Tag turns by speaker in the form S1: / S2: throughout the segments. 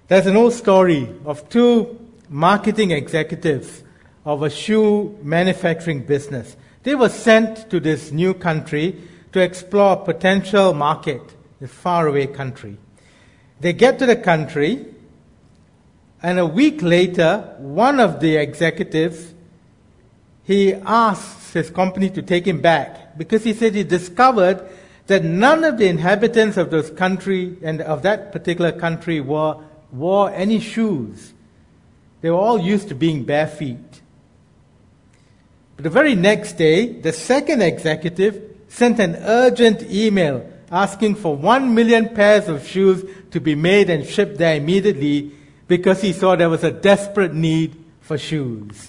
S1: There's an old story of two marketing executives of a shoe manufacturing business. They were sent to this new country to explore a potential market, this faraway country. They get to the country, and a week later, one of the executives, he asks his company to take him back because he said he discovered that none of the inhabitants of those country and of that particular country wore any shoes. They were all used to being bare feet. But the very next day, the second executive sent an urgent email asking for 1 million pairs of shoes to be made and shipped there immediately because he saw there was a desperate need for shoes.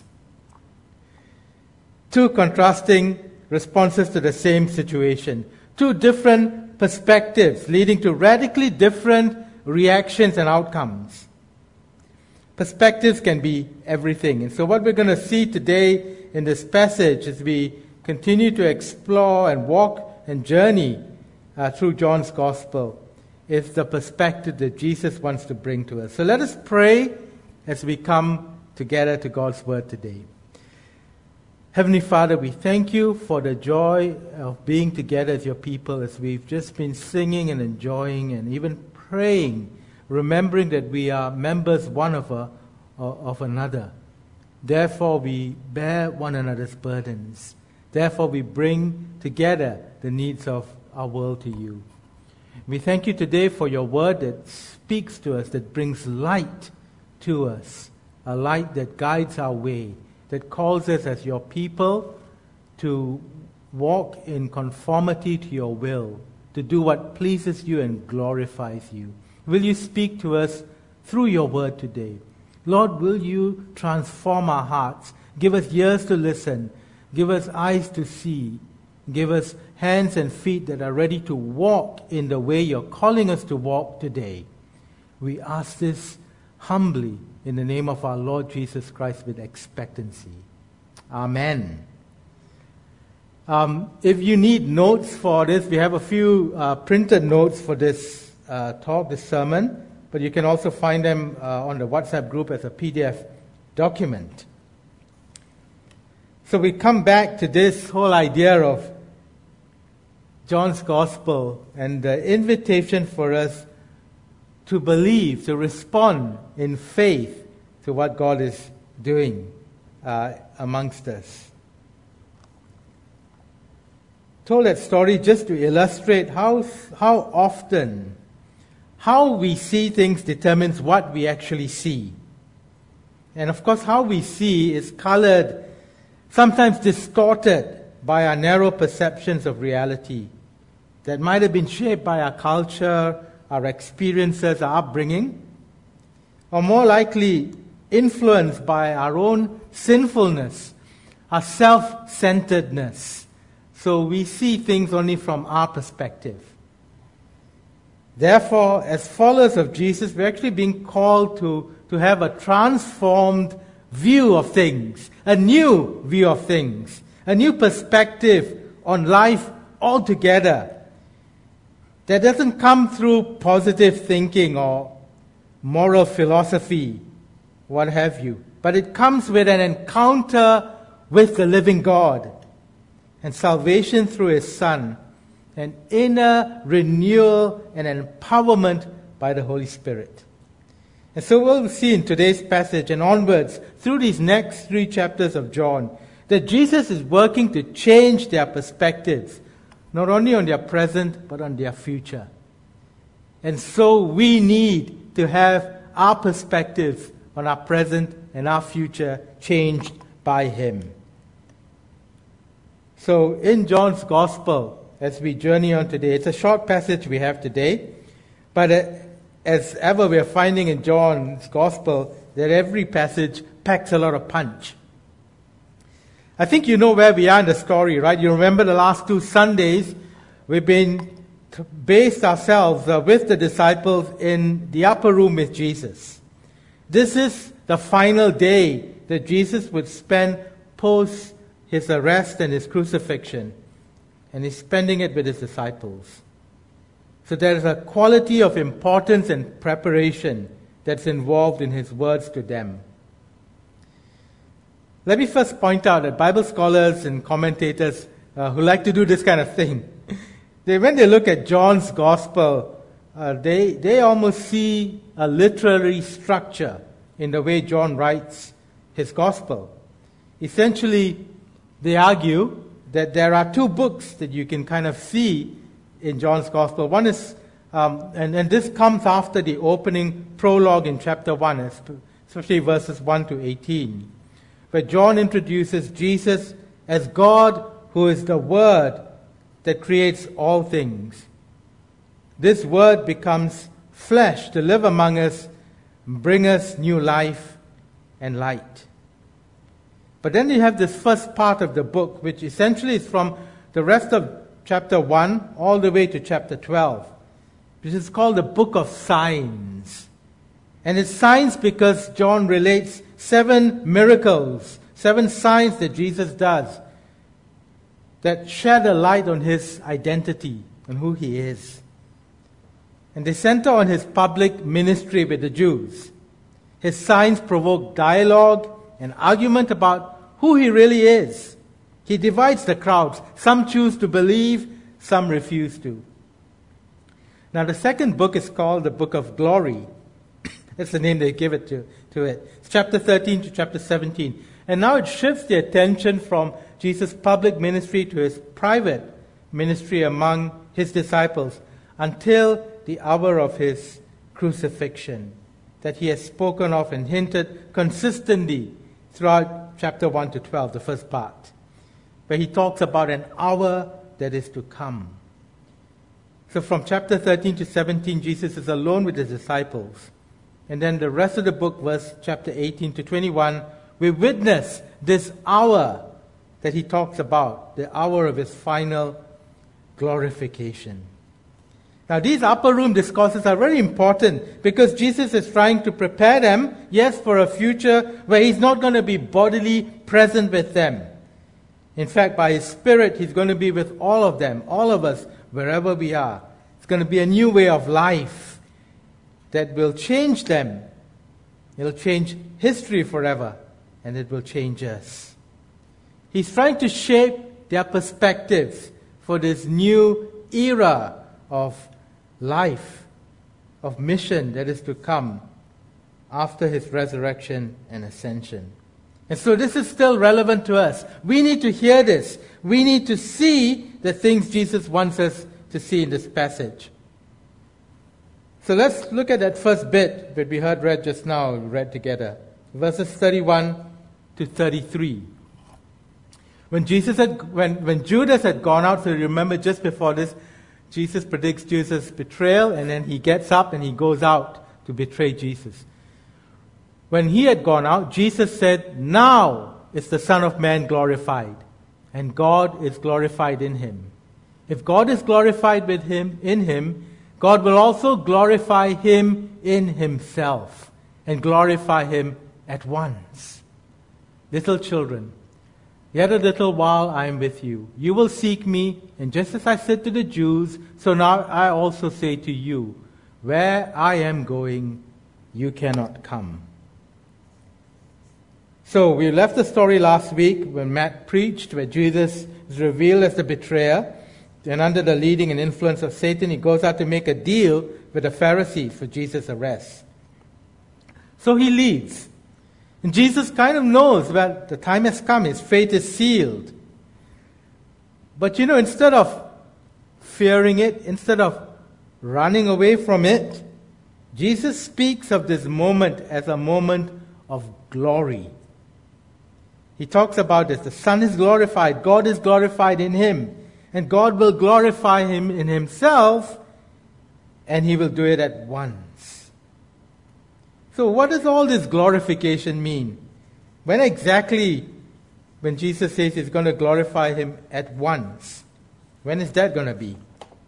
S1: Two contrasting responses to the same situation. Two different perspectives leading to radically different reactions and outcomes. Perspectives can be everything. And so what we're going to see today in this passage as we continue to explore and walk and journey through John's Gospel is the perspective that Jesus wants to bring to us. So let us pray as we come together to God's Word today. Heavenly Father, we thank you for the joy of being together as your people as we've just been singing and enjoying and even praying, remembering that we are members one of another. Therefore, we bear one another's burdens. Therefore, we bring together the needs of our world to you. We thank you today for your word that speaks to us, that brings light to us, a light that guides our way, that calls us as your people to walk in conformity to your will, to do what pleases you and glorifies you. Will you speak to us through your word today? Lord, will you transform our hearts? Give us ears to listen. Give us eyes to see. Give us hands and feet that are ready to walk in the way you're calling us to walk today. We ask this humbly in the name of our Lord Jesus Christ with expectancy. Amen. If you need notes for this, we have a few printed notes for this talk, this sermon, but you can also find them on the WhatsApp group as a PDF document. So we come back to this whole idea of John's Gospel and the invitation for us to believe, to respond in faith to what God is doing amongst us. Told that story just to illustrate how often how we see things determines what we actually see. And of course, how we see is colored, sometimes distorted by our narrow perceptions of reality that might have been shaped by our culture, our experiences, our upbringing, or more likely influenced by our own sinfulness, our self-centeredness. So we see things only from our perspective. Therefore, as followers of Jesus, we're actually being called to have a transformed view of things, a new view of things, a new perspective on life altogether. That doesn't come through positive thinking or moral philosophy, what have you. But it comes with an encounter with the living God and salvation through His Son, an inner renewal and empowerment by the Holy Spirit. And so we'll see in today's passage and onwards, through these next 3 chapters of John, that Jesus is working to change their perspectives, not only on their present, but on their future. And so we need to have our perspectives on our present and our future changed by Him. So in John's Gospel, as we journey on today, it's a short passage we have today, but as ever we are finding in John's Gospel, that every passage packs a lot of punch. I think you know where we are in the story, right? You remember the last 2 Sundays, we've been based ourselves with the disciples in the upper room with Jesus. This is the final day that Jesus would spend post His arrest and His crucifixion. And He's spending it with His disciples. So there is a quality of importance and preparation that's involved in his words to them. Let me first point out that Bible scholars and commentators who like to do this kind of thing, when they look at John's gospel, they almost see a literary structure in the way John writes his gospel. Essentially, they argue that there are two books that you can kind of see in John's gospel. One is, and this comes after the opening prologue in chapter 1, especially verses 1 to 18, where John introduces Jesus as God who is the Word that creates all things. This Word becomes flesh to live among us, bring us new life and light. But then you have this first part of the book, which essentially is from the rest of chapter 1 all the way to chapter 12, which is called the book of signs. And it's signs because John relates 7 miracles, 7 signs that Jesus does that shed a light on his identity and who he is. And they center on his public ministry with the Jews. His signs provoke dialogue and argument about who he really is. He divides the crowds. Some choose to believe, some refuse to. Now the second book is called the Book of Glory. That's the name they give it to it. It's chapter 13 to chapter 17. And now it shifts the attention from Jesus' public ministry to his private ministry among his disciples until the hour of his crucifixion that he has spoken of and hinted consistently throughout chapter 1 to 12, the first part, where he talks about an hour that is to come. So from chapter 13 to 17, Jesus is alone with his disciples. And then the rest of the book, verse chapter 18 to 21, we witness this hour that he talks about, the hour of his final glorification. Now these upper room discourses are very important because Jesus is trying to prepare them, yes, for a future where he's not going to be bodily present with them. In fact, by his Spirit, he's going to be with all of them, all of us, wherever we are. It's going to be a new way of life that will change them. It'll change history forever, and it will change us. He's trying to shape their perspectives for this new era of life, of mission that is to come after his resurrection and ascension. And so this is still relevant to us. We need to hear this. We need to see the things Jesus wants us to see in this passage. So let's look at that first bit that we heard read just now, read together. Verses 31 to 33. When Judas had gone out, so remember just before this, Jesus predicts Jesus' betrayal, and then he gets up and he goes out to betray Jesus. When he had gone out, Jesus said, "Now is the Son of Man glorified, and God is glorified in him. If God is glorified in him, God will also glorify him in himself, and glorify him at once. Little children, yet a little while I am with you. You will seek me, and just as I said to the Jews, so now I also say to you, where I am going, you cannot come." So we left the story last week when Matt preached, where Jesus is revealed as the betrayer, and under the leading and influence of Satan, he goes out to make a deal with the Pharisees for Jesus' arrest. So he leaves. And Jesus kind of knows, well, the time has come, his fate is sealed. But instead of fearing it, instead of running away from it, Jesus speaks of this moment as a moment of glory. He talks about this. The Son is glorified. God is glorified in him. And God will glorify him in himself, and he will do it at once. So what does all this glorification mean? When Jesus says he's going to glorify him at once, when is that going to be?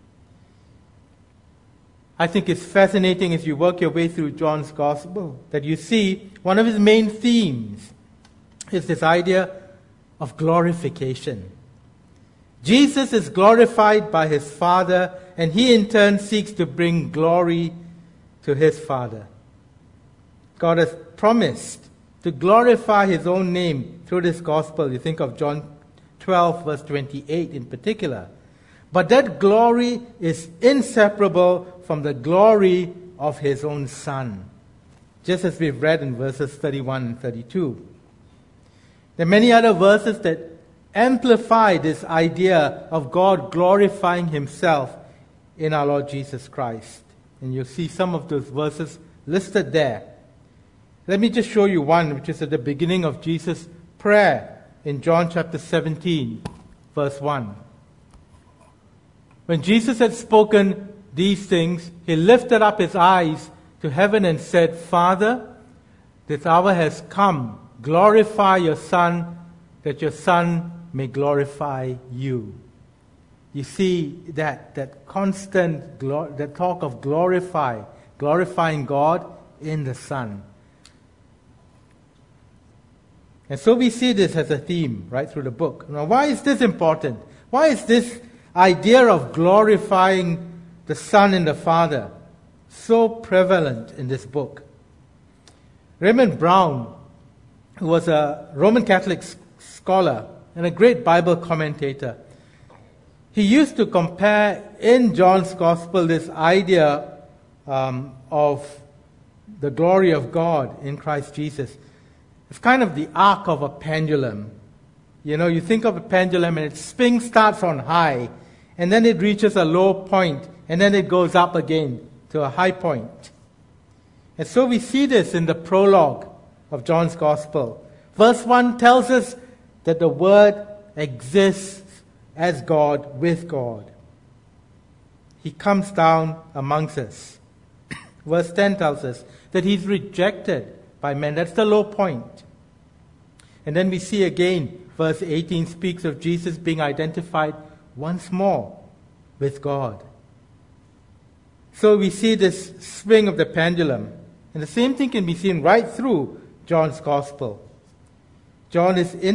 S1: I think it's fascinating as you work your way through John's Gospel that you see one of his main themes is this idea of glorification. Jesus is glorified by his Father, and he in turn seeks to bring glory to his Father. God has promised to glorify His own name through this gospel. You think of John 12, verse 28 in particular. But that glory is inseparable from the glory of His own Son, just as we've read in verses 31 and 32. There are many other verses that amplify this idea of God glorifying Himself in our Lord Jesus Christ. And you'll see some of those verses listed there. Let me just show you one, which is at the beginning of Jesus' prayer in John chapter 17, verse 1. When Jesus had spoken these things, He lifted up His eyes to heaven and said, Father, this hour has come. Glorify your Son, that your Son may glorify you. You see that constant, that talk of glorifying God in the Son. And so we see this as a theme right through the book. Now, why is this important? Why is this idea of glorifying the Son and the Father so prevalent in this book? Raymond Brown, who was a Roman Catholic scholar and a great Bible commentator, he used to compare in John's Gospel this idea of the glory of God in Christ Jesus. It's kind of the arc of a pendulum. You know, you think of a pendulum and its spin starts on high, and then it reaches a low point, and then it goes up again to a high point. And so we see this in the prologue of John's Gospel. Verse 1 tells us that the Word exists as God with God. He comes down amongst us. Verse 10 tells us that He's rejected by men. That's the low point. And then we see again, verse 18 speaks of Jesus being identified once more with God. So we see this swing of the pendulum. And the same thing can be seen right through John's Gospel. John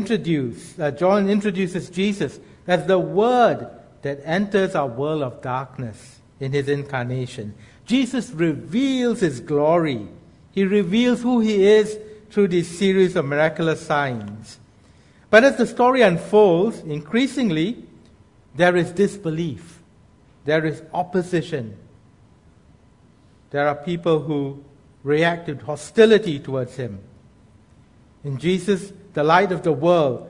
S1: introduces Jesus as the Word that enters our world of darkness in His incarnation. Jesus reveals His glory. He reveals who He is through this series of miraculous signs. But as the story unfolds, increasingly, there is disbelief. There is opposition. There are people who react with hostility towards Him. And Jesus, the light of the world,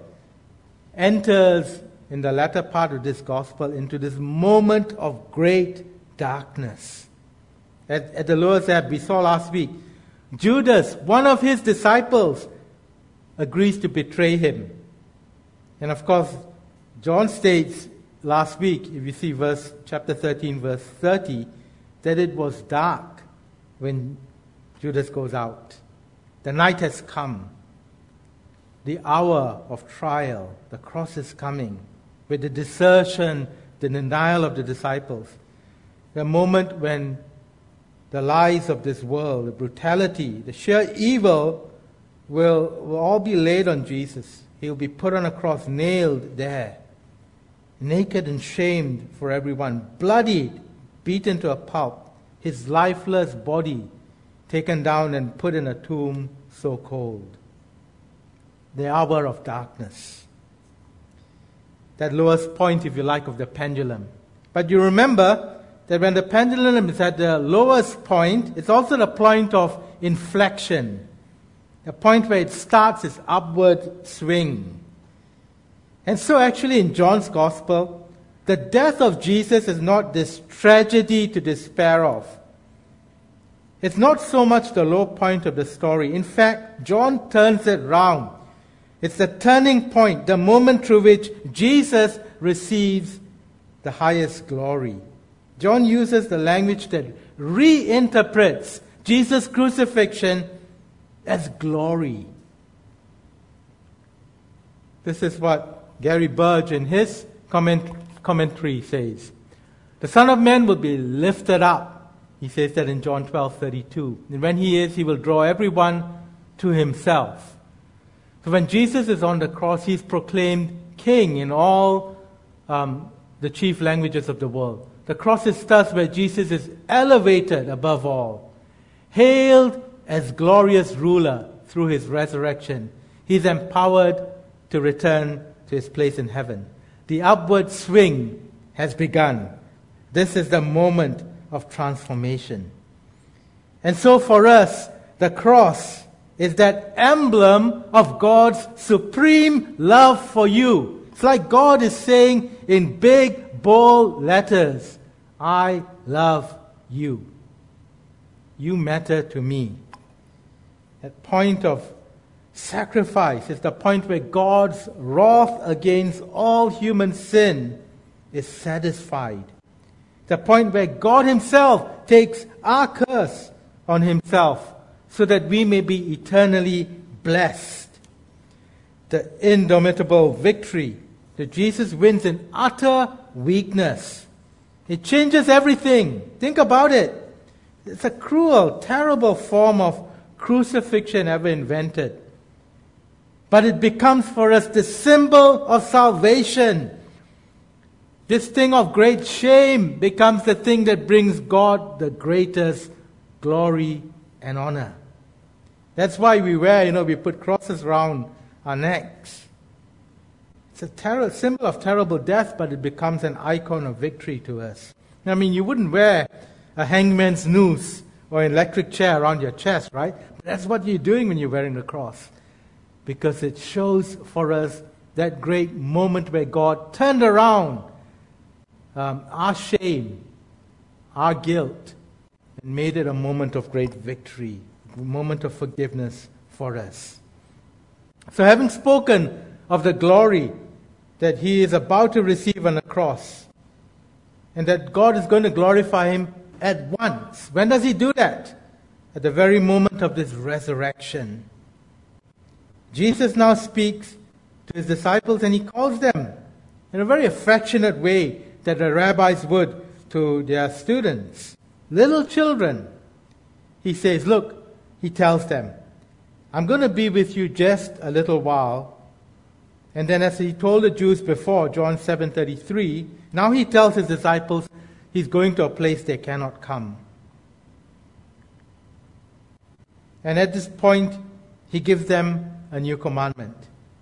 S1: enters in the latter part of this gospel into this moment of great darkness. At the Lower Ebb, we saw last week, Judas, one of His disciples, agrees to betray Him. And of course, John states last week, if you see chapter 13, verse 30, that it was dark when Judas goes out. The night has come. The hour of trial, the cross is coming, with the desertion, the denial of the disciples. The moment when the lies of this world, the brutality, the sheer evil will all be laid on Jesus. He'll be put on a cross, nailed there, naked and shamed for everyone, bloodied, beaten to a pulp, His lifeless body taken down and put in a tomb so cold. The hour of darkness. That lowest point, if you like, of the pendulum. But you remember that when the pendulum is at the lowest point, it's also the point of inflection. The point where it starts its upward swing. And so actually in John's Gospel, the death of Jesus is not this tragedy to despair of. It's not so much the low point of the story. In fact, John turns it round. It's the turning point, the moment through which Jesus receives the highest glory. John uses the language that reinterprets Jesus' crucifixion as glory. This is what Gary Burge in his commentary says. The Son of Man will be lifted up. He says that in John 12:32. And when He is, He will draw everyone to Himself. So when Jesus is on the cross, He's proclaimed King in all the chief languages of the world. The cross is thus where Jesus is elevated above all, hailed as glorious ruler through his resurrection. He's empowered to return to his place in heaven. The upward swing has begun. This is the moment of transformation. And so for us, the cross is that emblem of God's supreme love for you. It's like God is saying in big, bold letters, I love you. You matter to me. That point of sacrifice is the point where God's wrath against all human sin is satisfied. The point where God himself takes our curse on himself so that we may be eternally blessed. The indomitable victory that Jesus wins in utter weakness. It changes everything. Think about it. It's a cruel, terrible form of crucifixion ever invented. But it becomes for us the symbol of salvation. This thing of great shame becomes the thing that brings God the greatest glory and honor. That's why we wear, we put crosses around our necks. It's a symbol of terrible death, but it becomes an icon of victory to us. I mean, you wouldn't wear a hangman's noose or an electric chair around your chest, right? But that's what you're doing when you're wearing the cross. Because it shows for us that great moment where God turned around our shame, our guilt, and made it a moment of great victory, a moment of forgiveness for us. So having spoken of the glory that he is about to receive on the cross, and that God is going to glorify him at once. When does he do that? At the very moment of this resurrection. Jesus now speaks to his disciples and he calls them in a very affectionate way that the rabbis would to their students. Little children, he says, look, he tells them, I'm going to be with you just a little while. And then as he told the Jews before, John 7:33, now he tells his disciples he's going to a place they cannot come. And at this point, he gives them a new commandment.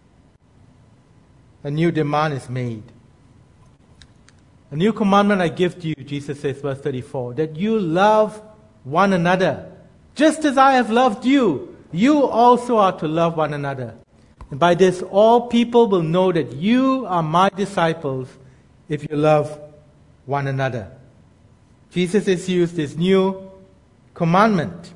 S1: A new demand is made. A new commandment I give to you, Jesus says, verse 34, that you love one another. Just as I have loved you, you also are to love one another. And by this, all people will know that you are my disciples if you love one another. Jesus has used this new commandment.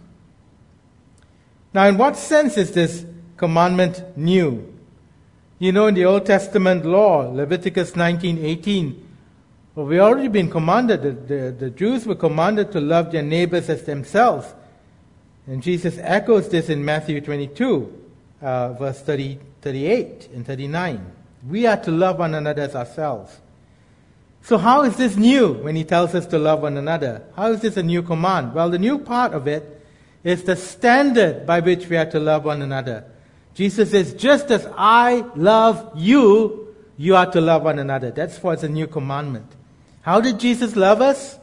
S1: Now, in what sense is this commandment new? In the Old Testament law, Leviticus 19:18, well, we already been commanded, the Jews were commanded to love their neighbors as themselves. And Jesus echoes this in Matthew 22, verse 38 and 39. We are to love one another as ourselves. So how is this new when he tells us to love one another? How is this a new command? Well, the new part of it is the standard by which we are to love one another. Jesus says, just as I love you, you are to love one another. That's why it's a new commandment. How did Jesus love us?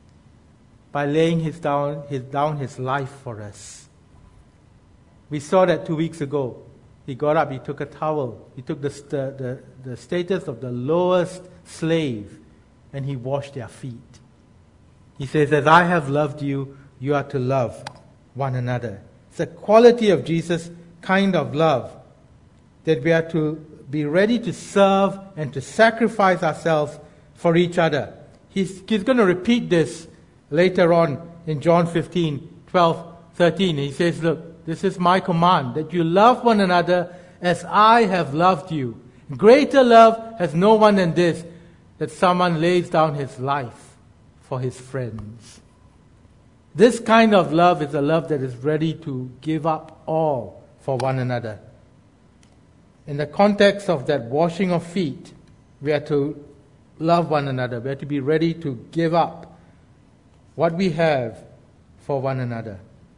S1: By laying down his life for us. We saw that 2 weeks ago. He got up, he took a towel, he took the status of the lowest slave, and he washed their feet. He says, as I have loved you, you are to love one another. It's a quality of Jesus' kind of love, that we are to be ready to serve and to sacrifice ourselves for each other. He's going to repeat this later on in John 15:12-13. He says, look, this is my command, that you love one another as I have loved you. Greater love has no one than this, that someone lays down his life for his friends. This kind of love is a love that is ready to give up all for one another. In the context of that washing of feet, we are to love one another. We are to be ready to give up what we have for one another.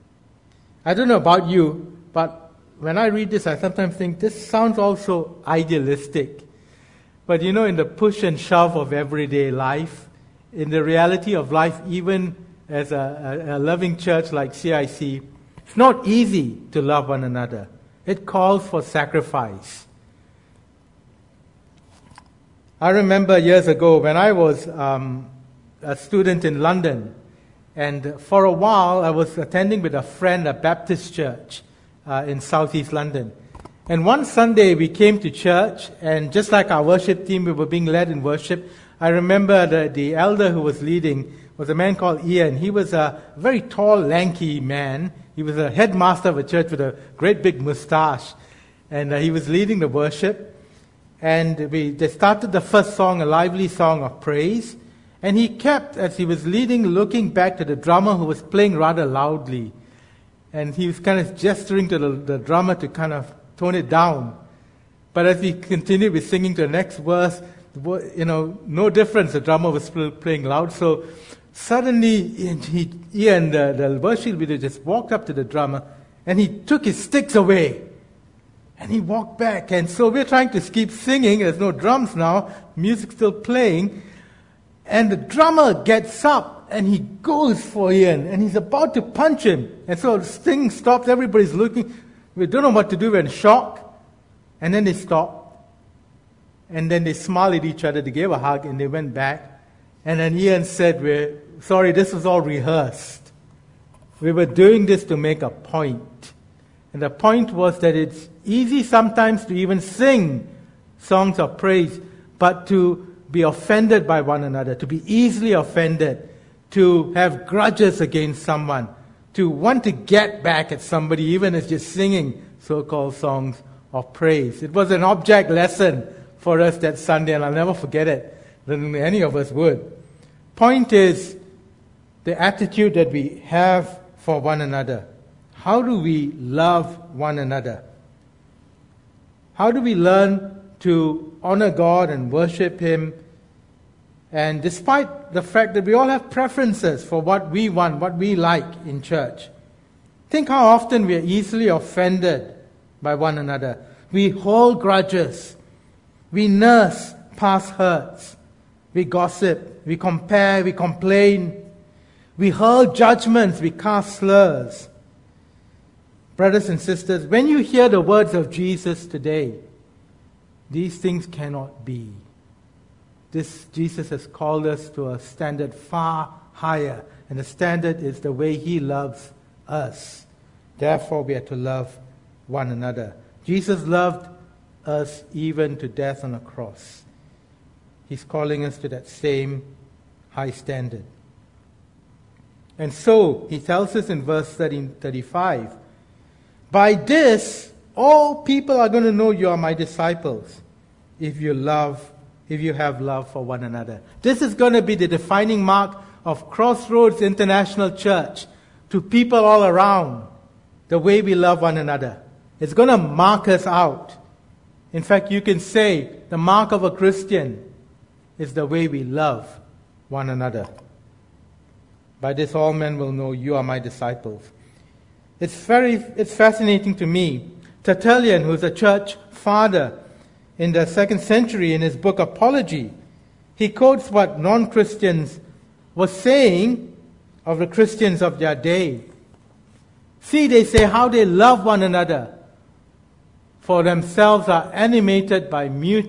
S1: I don't know about you, but when I read this, I sometimes think this sounds also idealistic. But in the push and shove of everyday life, in the reality of life, even as a loving church like CIC, It's not easy to love one another. It calls for sacrifice. I remember years ago when I was a student in London, and for a while I was attending with a friend a Baptist church in southeast London. And one Sunday we came to church, and just like our worship team, we were being led in worship. I remember the elder who was leading was a man called Ian. He was a very tall, lanky man. He was a headmaster of a church with a great big mustache. And he was leading the worship. And they started the first song, a lively song of praise. And he kept, as he was leading, looking back to the drummer who was playing rather loudly. And he was kind of gesturing to the drummer to kind of tone it down. But as we continued with singing to the next verse, no difference. The drummer was still playing loud. So suddenly, Ian, the worship leader, just walked up to the drummer and he took his sticks away. And he walked back. And so we're trying to keep singing. There's no drums now. Music's still playing. And the drummer gets up and he goes for Ian. And he's about to punch him. And so the singing stops. Everybody's looking. We don't know what to do. We're in shock. And then they stopped. And then they smiled at each other. They gave a hug and they went back. And then Ian said, "We're sorry, this was all rehearsed. We were doing this to make a point." And the point was that it's easy sometimes to even sing songs of praise, but to be offended by one another, to be easily offended, to have grudges against someone, to want to get back at somebody, even as just singing so-called songs of praise. It was an object lesson for us that Sunday, and I'll never forget it. Any of us would. Point is the attitude that we have for one another. How do we love one another? How do we learn to honor God and worship Him? And despite the fact that we all have preferences for what we want, what we like in church, think how often we are easily offended by one another. We hold grudges. We nurse past hurts. We gossip. We compare. We complain. We hurl judgments. We cast slurs. Brothers and sisters, when you hear the words of Jesus today, these things cannot be. Jesus has called us to a standard far higher, and the standard is the way He loves us. Therefore, we are to love one another. Jesus loved us even to death on a cross. He's calling us to that same high standard. And so, He tells us in verse 35, "By this, all people are going to know you are my disciples, if you have love for one another." This is going to be the defining mark of Crossroads International Church to people all around, the way we love one another. It's going to mark us out. In fact, you can say the mark of a Christian is the way we love one another. By this, all men will know you are my disciples. It's fascinating to me. Tertullian, who's a church father in the 2nd century, in his book Apology, he quotes what non-Christians were saying of the Christians of their day. See, they say, how they love one another, for themselves are animated by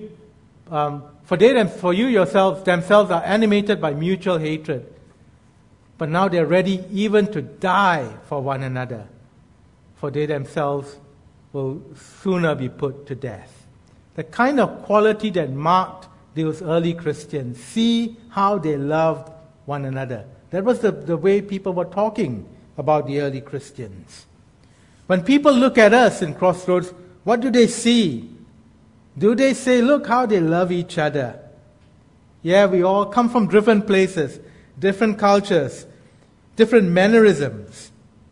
S1: themselves are animated by mutual hatred. But now they're ready even to die for one another, for they themselves will sooner be put to death. The kind of quality that marked those early Christians. See how they loved one another. That was the way people were talking about the early Christians. When people look at us in Crossroads, what do they see? Do they say, look how they love each other? Yeah, we all come from different places, different cultures, different mannerisms.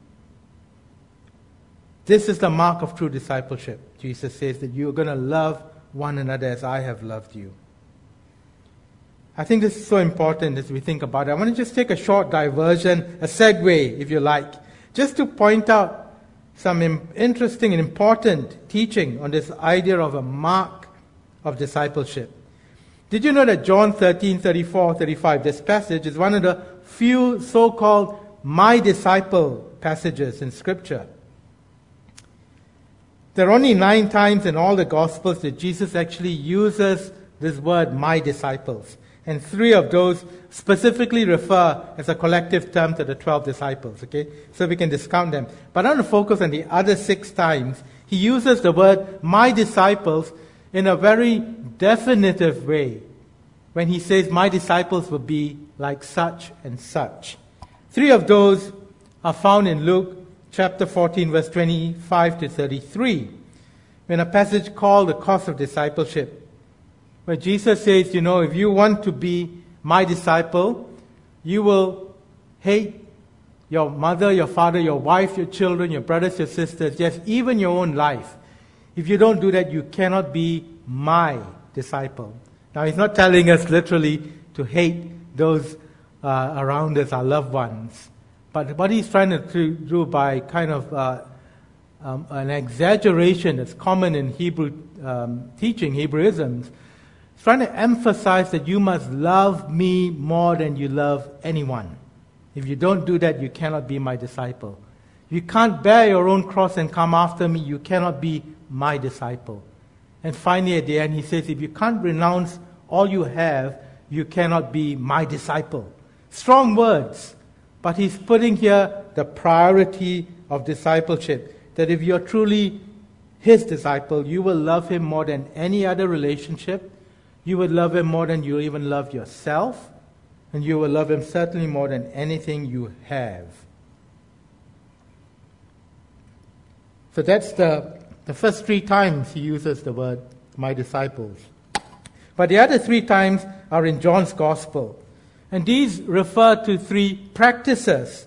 S1: This is the mark of true discipleship. Jesus says that you're going to love one another as I have loved you. I think this is so important as we think about it. I want to just take a short diversion, a segue, if you like, just to point out some interesting and important teaching on this idea of a mark of discipleship. Did you know that John 13:34-35, this passage is one of the few so-called my disciple passages in Scripture? There are only 9 times in all the Gospels that Jesus actually uses this word, my disciples. And 3 of those specifically refer as a collective term to the 12 disciples, okay? So we can discount them. But I want to focus on the other 6 times. He uses the word, my disciples, in a very definitive way. When he says, my disciples will be like such and such. 3 of those are found in Luke chapter 14, verse 25 to 33. In a passage called the Cost of Discipleship, where Jesus says, if you want to be my disciple, you will hate your mother, your father, your wife, your children, your brothers, your sisters, yes, even your own life. If you don't do that, you cannot be my disciple. Now, he's not telling us literally to hate those around us, our loved ones. But what he's trying to do by kind of an exaggeration that's common in Hebrew teaching, Hebrewisms, he's trying to emphasize that you must love me more than you love anyone. If you don't do that, you cannot be my disciple. If you can't bear your own cross and come after me, you cannot be my disciple. And finally, at the end, he says, if you can't renounce all you have, you cannot be my disciple. Strong words, but he's putting here the priority of discipleship, that if you're truly his disciple, you will love him more than any other relationship. You would love him more than you even love yourself, and you will love him certainly more than anything you have. So that's the first 3 times he uses the word, my disciples. But the other 3 times are in John's Gospel. And these refer to 3 practices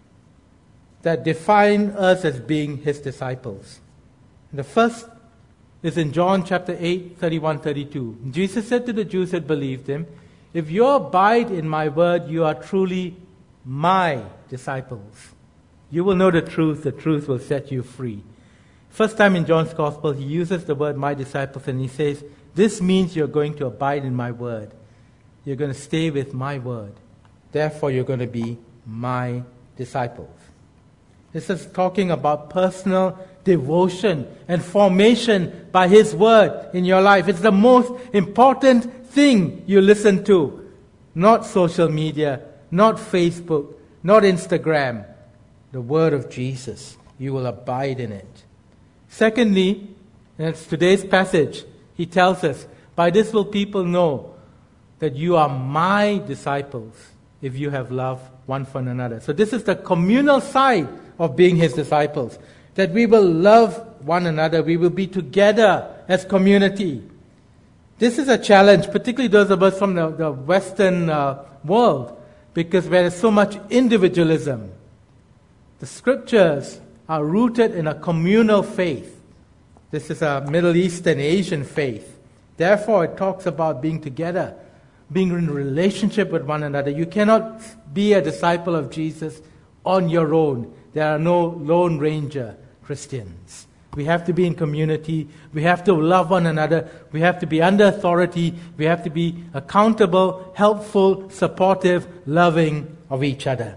S1: that define us as being his disciples. And the first is in John chapter 8, 31, 32. Jesus said to the Jews that believed him, if you abide in my word, you are truly my disciples. You will know the truth will set you free. First time in John's Gospel, he uses the word my disciples, and he says, this means you're going to abide in my word. You're going to stay with my word. Therefore, you're going to be my disciples. This is talking about personal devotion and formation by his word in your life. It's the most important thing you listen to. Not social media, not Facebook, not Instagram. The word of Jesus. You will abide in it. Secondly, and it's today's passage, he tells us, by this will people know that you are my disciples if you have love one for another. So this is the communal side of being his disciples. That we will love one another. We will be together as community. This is a challenge, particularly those of us from the Western world, because there is so much individualism. The scriptures are rooted in a communal faith. This is a Middle Eastern Asian faith. Therefore, it talks about being together, being in relationship with one another. You cannot be a disciple of Jesus on your own. There are no Lone Ranger Christians. We have to be in community. We have to love one another. We have to be under authority. We have to be accountable, helpful, supportive, loving of each other.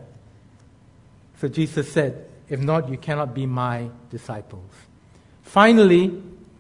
S1: So Jesus said, if not, you cannot be my disciples. Finally,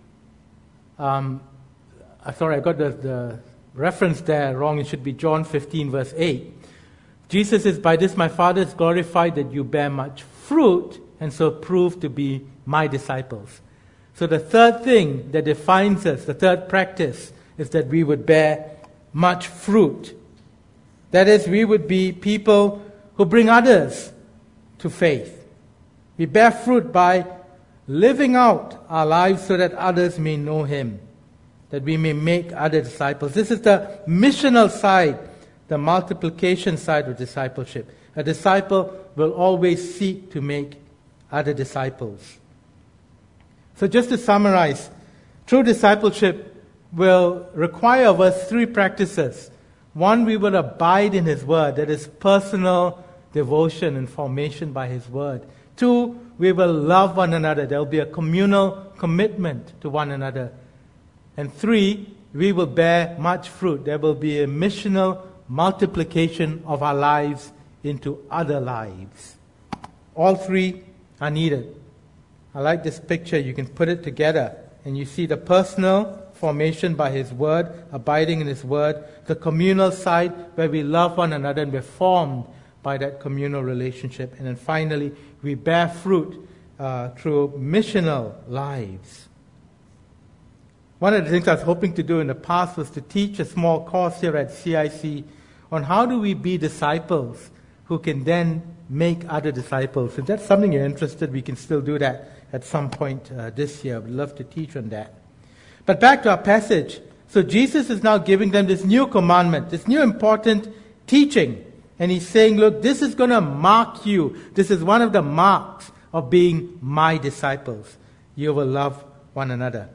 S1: sorry, I got the reference there wrong. It should be John 15, verse 8. Jesus says, by this my Father is glorified that you bear much fruit, and so prove to be my disciples. So the third thing that defines us, the third practice, is that we would bear much fruit. That is, we would be people who bring others to faith. We bear fruit by living out our lives so that others may know him, that we may make other disciples. This is the missional side, the multiplication side of discipleship. A disciple will always seek to make other disciples. So just to summarize, true discipleship will require of us 3 practices. 1, we will abide in his word, that is personal devotion and formation by his word. 2, we will love one another. There will be a communal commitment to one another. And 3, we will bear much fruit. There will be a missional multiplication of our lives into other lives. All 3 are needed I like this picture. You can put it together and you see the personal formation by His Word, abiding in His Word, the communal side where we love one another and we're formed by that communal relationship. And then finally, we bear fruit through missional lives. One of the things I was hoping to do in the past was to teach a small course here at CIC on how do we be disciples who can then make other disciples. If that's something you're interested, we can still do that at some point this year. We'd love to teach on that. But back to our passage. So Jesus is now giving them this new commandment, this new important teaching. And He's saying, look, this is going to mark you. This is one of the marks of being my disciples. You will love one another.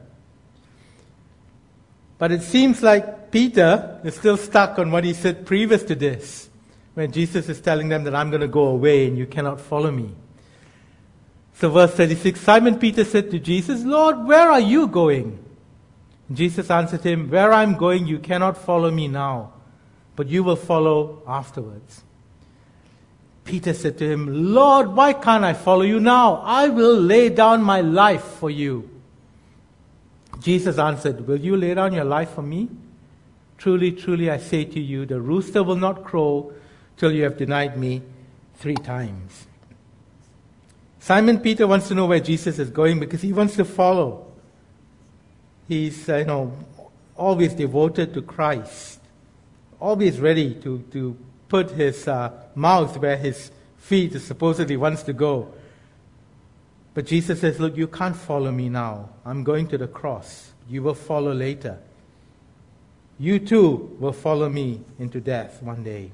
S1: But it seems like Peter is still stuck on what he said previous to this, when Jesus is telling them that I'm going to go away and you cannot follow me. So verse 36, Simon Peter said to Jesus, Lord, where are you going? And Jesus answered him, where I'm going you cannot follow me now, but you will follow afterwards. Peter said to him, Lord, why can't I follow you now? I will lay down my life for you. Jesus answered, will you lay down your life for me? Truly, truly, I say to you, the rooster will not crow till you have denied me 3 times. Simon Peter wants to know where Jesus is going because he wants to follow. He's, always devoted to Christ, always ready to put his mouth where his feet supposedly wants to go. But Jesus says, look, you can't follow me now. I'm going to the cross. You will follow later. You too will follow me into death one day.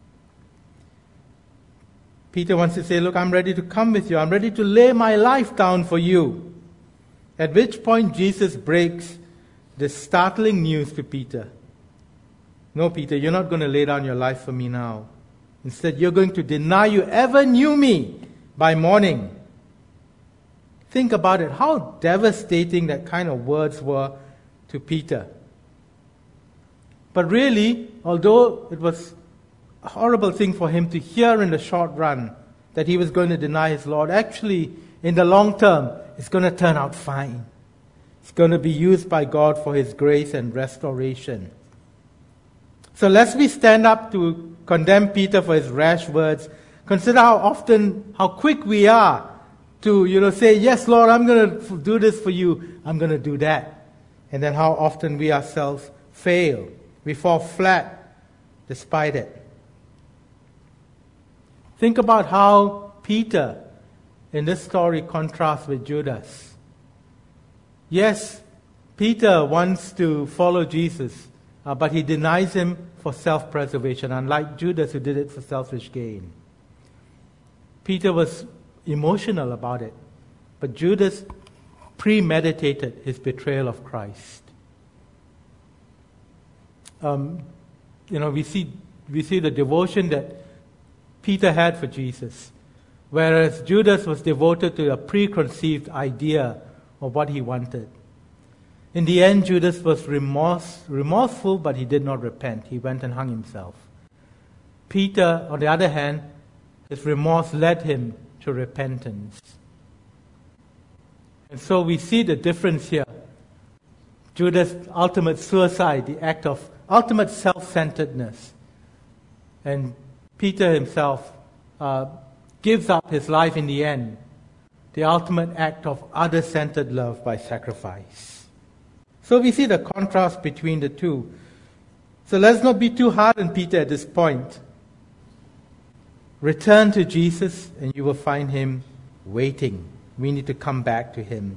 S1: Peter wants to say, look, I'm ready to come with you. I'm ready to lay my life down for you. At which point Jesus breaks the startling news to Peter. No, Peter, you're not going to lay down your life for me now. Instead, you're going to deny you ever knew me by morning. Think about it, how devastating that kind of words were to Peter. But really, although it was a horrible thing for him to hear in the short run that he was going to deny his Lord, actually, in the long term, it's going to turn out fine. It's going to be used by God for His grace and restoration. So lest we stand up to condemn Peter for his rash words, consider how quick we are to, say, yes, Lord, I'm going to do this for you. I'm going to do that. And then how often we ourselves fail. We fall flat despite it. Think about how Peter in this story contrasts with Judas. Yes, Peter wants to follow Jesus, but he denies him for self-preservation, unlike Judas who did it for selfish gain. Peter was emotional about it, but Judas premeditated his betrayal of Christ. We see the devotion that Peter had for Jesus, whereas Judas was devoted to a preconceived idea of what he wanted. In the end, Judas was remorseful, but he did not repent. He went and hung himself. Peter, on the other hand, his remorse led him to repentance. And so we see the difference here. Judas' ultimate suicide, the act of ultimate self-centeredness. And Peter himself gives up his life in the end, the ultimate act of other-centered love by sacrifice. So we see the contrast between the two. So let's not be too hard on Peter at this point. Return to Jesus and you will find Him waiting. We need to come back to Him.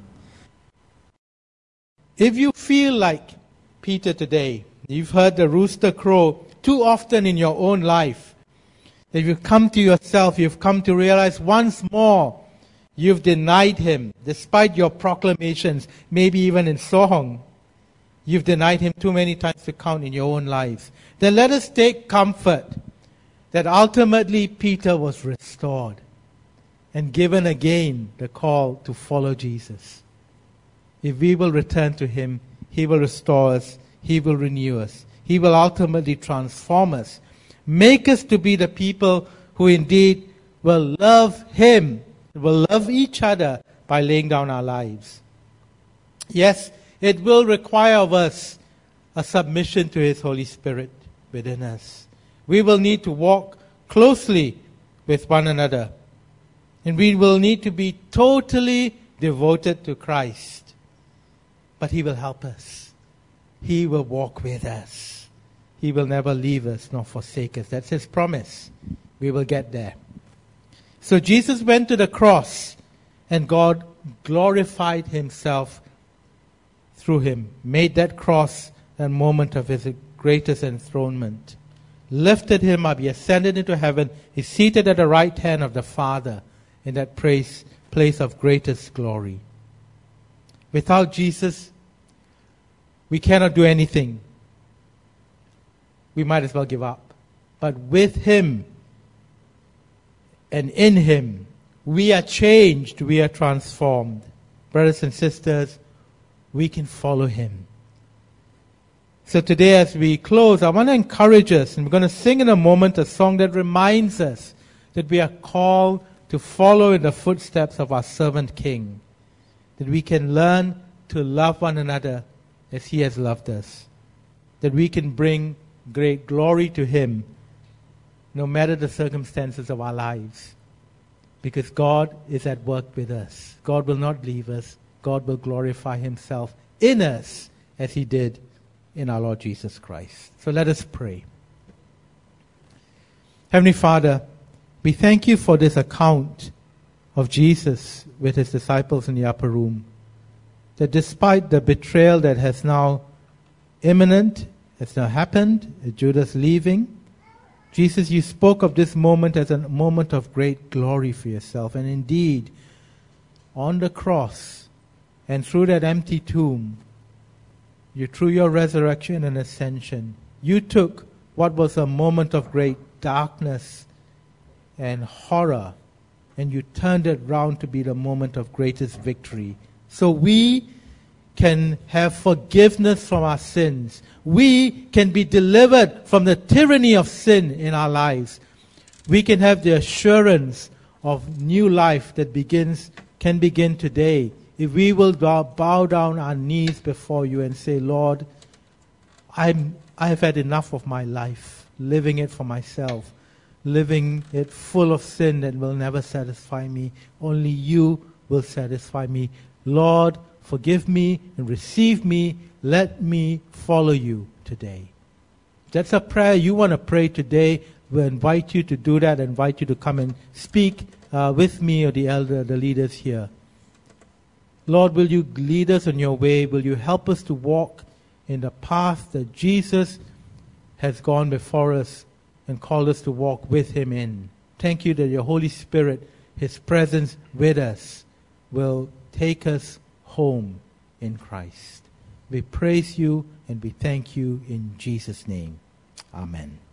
S1: If you feel like Peter today, you've heard the rooster crow too often in your own life, that you've come to yourself, you've come to realize once more you've denied Him, despite your proclamations, maybe even in song. You've denied Him too many times to count in your own lives. Then let us take comfort that ultimately Peter was restored and given again the call to follow Jesus. If we will return to Him, He will restore us, He will renew us, He will ultimately transform us, make us to be the people who indeed will love Him, will love each other by laying down our lives. Yes, it will require of us a submission to His Holy Spirit within us. We will need to walk closely with one another. And we will need to be totally devoted to Christ. But He will help us. He will walk with us. He will never leave us nor forsake us. That's His promise. We will get there. So Jesus went to the cross, and God glorified Himself through Him, made that cross a moment of His greatest enthronement, lifted Him up, He ascended into heaven, He's seated at the right hand of the Father in that place of greatest glory. Without Jesus, we cannot do anything. We might as well give up. But with Him and in Him, we are changed, we are transformed. Brothers and sisters, we can follow Him. So today as we close, I want to encourage us, and we're going to sing in a moment a song that reminds us that we are called to follow in the footsteps of our servant King, that we can learn to love one another as He has loved us, that we can bring great glory to Him no matter the circumstances of our lives, because God is at work with us. God will not leave us. God will glorify Himself in us as He did in our Lord Jesus Christ. So let us pray. Heavenly Father, we thank You for this account of Jesus with His disciples in the upper room, that despite the betrayal that has now imminent, has now happened, Judas leaving, Jesus, You spoke of this moment as a moment of great glory for Yourself. And indeed, on the cross and through that empty tomb, You, through Your resurrection and ascension, You took what was a moment of great darkness and horror, and You turned it round to be the moment of greatest victory. So we can have forgiveness from our sins. We can be delivered from the tyranny of sin in our lives. We can have the assurance of new life that can begin today if we will bow down our knees before You and say, Lord, I have had enough of my life, living it for myself, living it full of sin that will never satisfy me. Only You will satisfy me. Lord, forgive me and receive me. Let me follow You today. That's a prayer you want to pray today. We'll invite you to do that, invite you to come and speak with me or the leaders here. Lord, will You lead us on Your way? Will You help us to walk in the path that Jesus has gone before us and called us to walk with Him in? Thank You that Your Holy Spirit, His presence with us, will take us home in Christ. We praise You and we thank You in Jesus' name. Amen.